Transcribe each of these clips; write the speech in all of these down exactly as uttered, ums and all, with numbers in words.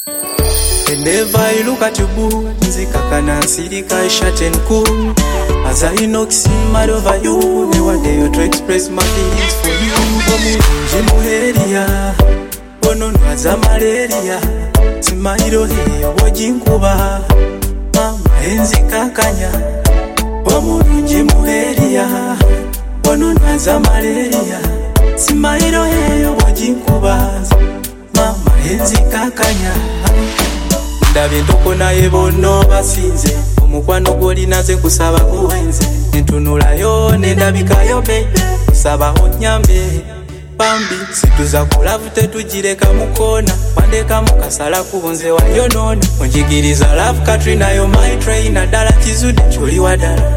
Whenever I look at you, boo, nzikakana nsirika shut and cool. As I knocks mad over you, never dare to express my feelings for you. Omulungi muheria, ono nwaza malaria. Simairo hiyo wojinkuba, mama enzikakanya. Omulungi muheria, ono nwaza malaria. Simairo hiyo wojinkuba, mama enzikakanya. Ndabye ntoko naye bono basinze omukwano gw'olinaze kusaba kuwenze ntunulayo nendabikayo baby kusaba onyambe bambi situza kulavu tetugireka mukona wandeka mukasala kubunze wayonona onjigiriza love Katrina yo my trainer dala kizude kyoli wadala.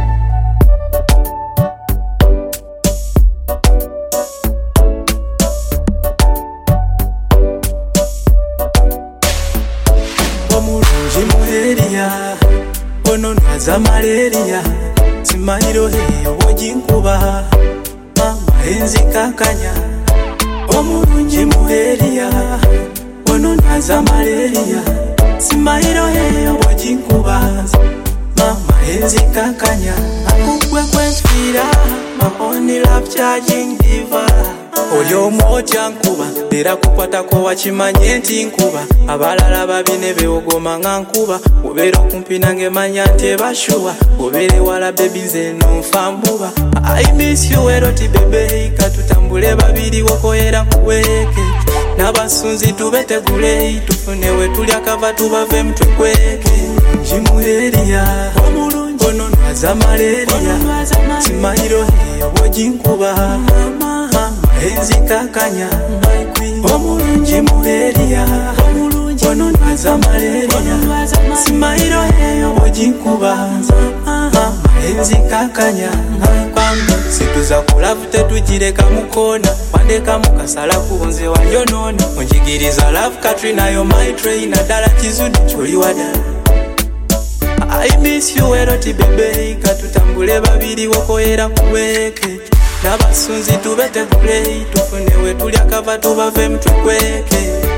Omulungi muheria, ono nwaza malaria. Simairo hiyo wojinkuba, mama enzikakanya. Omulungi muheria, ono nwaza malaria. Simairo hiyo wojinkuba, mama enzikakanya. Akugwe kwenspira, my only love charging diva. Olyo moja nkuba era kukwata ko wakimanye nti nkuba abalala babine beogoma nga nkuba obeera okumpi nange manya nti bashuwa obeere wala baby nze nonfambuba. I miss you eroti bebe katutambule babiri wokoyera kuweke n'abasunzi tubetegule tufune we tulya kava tubave mtukweke. Jimuheria omulungi ono nwaza malaria. Simairo hiyo wojinkuba enzikakanya. Omulungi muheria, ono nwaza malaria. Simairo hiyo wojinkuba, mama enzikakanya. Bambi situza kulavu tetugireka mukona wandeka mukasala kubunze wayonona onjigiriza love Katrina yo my trainer dala kizude kyoli wadala. I miss you eroti bebe katutambule babiri wokoyera kuweke n'abasunzi tubetegule tufune we tulya kava tubave mtukweke.